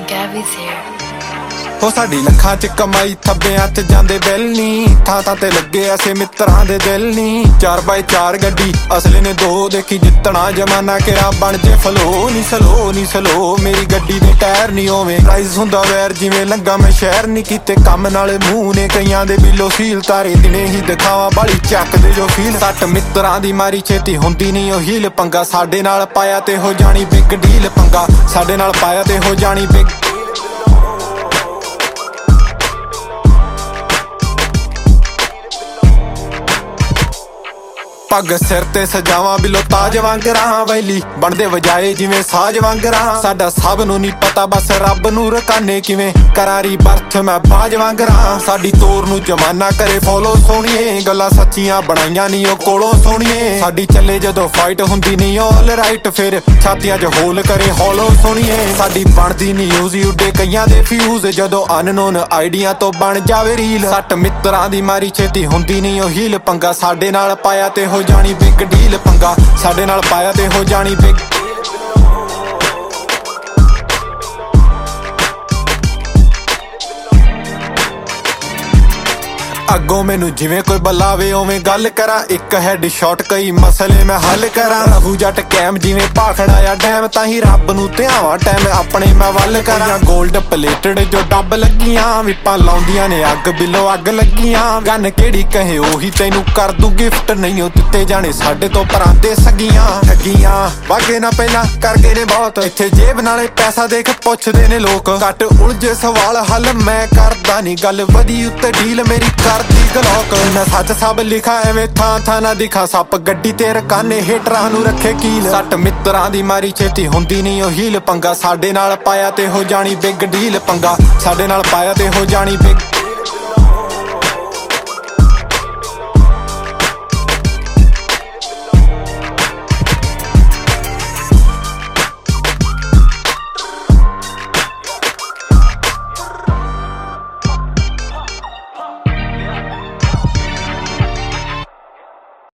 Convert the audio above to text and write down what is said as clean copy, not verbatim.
Gabby's here. हो साडी लखां च कमाई थब्बियां च जांदे बिल नी थां थां ते लगे ऐसे मित्रां दे दिल नी 4x4 गड्डी असले ने 2 देखी जितना जमाना केरा बन जे फ्लो नी स्लो मेरी गड्डी दे टायर नी होवे प्राइस हुंदा वैर जिवें लंगा मैं शहर नी कीते काम नाले मूंह ने कईयां दे बिलो सील तारे दिने ही दिखावा बाली चक दे जो फील सट मित्रां दी मारी छेती हुंदी नी ओ हील पंगा साडे नाल पाया ते हो जानी बिग डील पंगा साडे नाल पाया ते हो जानी बिग पग सिर ते सजावां बिलो ताज वांगरा वैली बनदे वजाए जिवें साज वांगरा साडा सब नूं नी पता बस रब नूं रकाने किवें करारी बर्थ मैं बाज वांगरा साडी तोर नूं जमाना करे फॉलो सोहणीए गल्लां सच्चियां बनाईयां नी ओ कोलों सोहणीए साडी चले जदों फाइट हुंदी नी ऑल राइट फिर छातियां च होल करे हॉलो सोहणीए साडी बनदी नी यूज उड्डे कईयां दे फ्यूज जदों अननोन आइडिया तो बन जावे रील सट मित्रां दी मारी छेती हुंदी नी ओ हील पंगा साडे नाल पाया ते हो जानी बिग डील पंगा साडे नाल पाया ते हो जानी बिग अगों मैनू जिवें कोई बुलावे उवें गल करा एक हैड शॉट कई मसले मैं हल करा रघु जट कैम जिवें भाखड़ा आ डैम ताही रब नूं ध्यावां टाइम अपने मैं वल करा गोल्ड प्लेटेड जो डब लगियां विपां लाउंदियां ने अग बिलो अग लगियां गन केड़ी कहे ओही तैनू कर दूं गिफ्ट नहीं ओ दित्ते जाने साडे तो परांदे सगियां ठगियां वागे ना पहला कर गए ने बहुत इत्थे जेब नाले पैसा देख पुछदे ने लोक घट उलझे सवाल हल मैं करदा नी गल वधी उत्ते डील मेरी करदी गलौक मैं सच सब लिखा एवें थां थां ना दिखा सप गड्डी ते रकाने हेटरां नूं रखे कील सट मित्रां दी मारी छेती हुंदी नी ओ हील पंगा साडे नाल पाया ते हो जानी बिग डील पंगा साडे नाल पाया ते हो जानी बिग